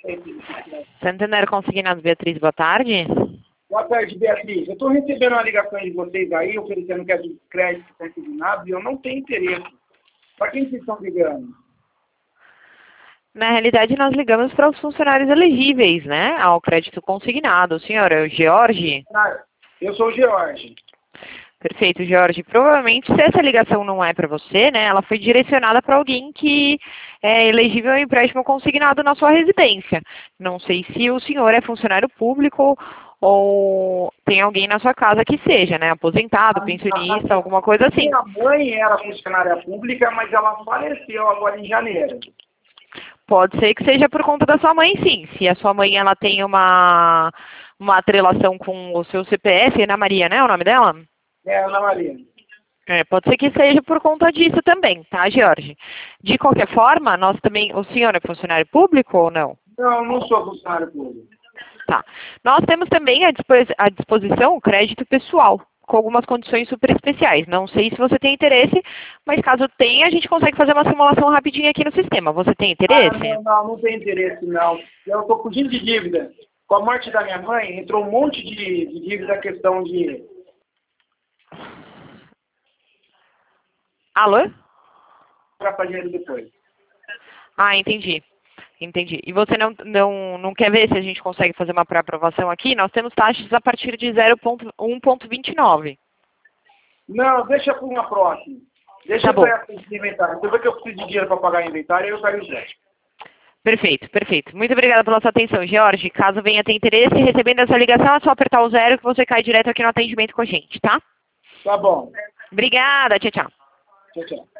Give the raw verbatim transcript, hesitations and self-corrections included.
Santander Consignado, Beatriz, boa tarde. Boa tarde, Beatriz. Eu estou recebendo uma ligação de vocês aí, oferecendo crédito consignado, e eu não tenho interesse. Para quem vocês estão ligando? Na realidade, nós ligamos para os funcionários elegíveis, né, ao crédito consignado. O senhor é o George? Ah, eu sou o George. Perfeito, Jorge. Provavelmente, se essa ligação não é para você, né, ela foi direcionada para alguém que é elegível ao empréstimo consignado na sua residência. Não sei se o senhor é funcionário público ou tem alguém na sua casa que seja, né, aposentado, pensionista, alguma coisa assim. Minha mãe era funcionária pública, mas ela faleceu agora em janeiro. Pode ser que seja por conta da sua mãe, sim. Se a sua mãe ela tem uma, uma atrelação com o seu C P F, Ana Maria, né, é o nome dela? É, Ana Maria. É, pode ser que seja por conta disso também, tá, Jorge? De qualquer forma, nós também... O senhor é funcionário público ou não? Não, não sou funcionário público. Tá. Nós temos também à dispo- à disposição o crédito pessoal, com algumas condições super especiais. Não sei se você tem interesse, mas caso tenha, a gente consegue fazer uma simulação rapidinha aqui no sistema. Você tem interesse? Ah, não, não, não tenho interesse, não. Eu estou fugindo de dívida. Com a morte da minha mãe, entrou um monte de, de dívida, questão de... Alô? para fazer dinheiro depois. Ah, entendi. Entendi. E você não, não, não quer ver se a gente consegue fazer uma pré-aprovação aqui? Nós temos taxas a partir de zero vírgula um ponto vinte e nove. Não, deixa para uma próxima. Deixa Tá bom. para esse inventário. Você vê que eu preciso de dinheiro para pagar o inventário, aí eu pego o crédito. Perfeito, perfeito. Muito obrigada pela sua atenção, Jorge. Caso venha ter interesse, recebendo essa ligação, é só apertar o zero que você cai direto aqui no atendimento com a gente, tá? Tá bom. Obrigada, tchau, tchau. Tchau, tchau.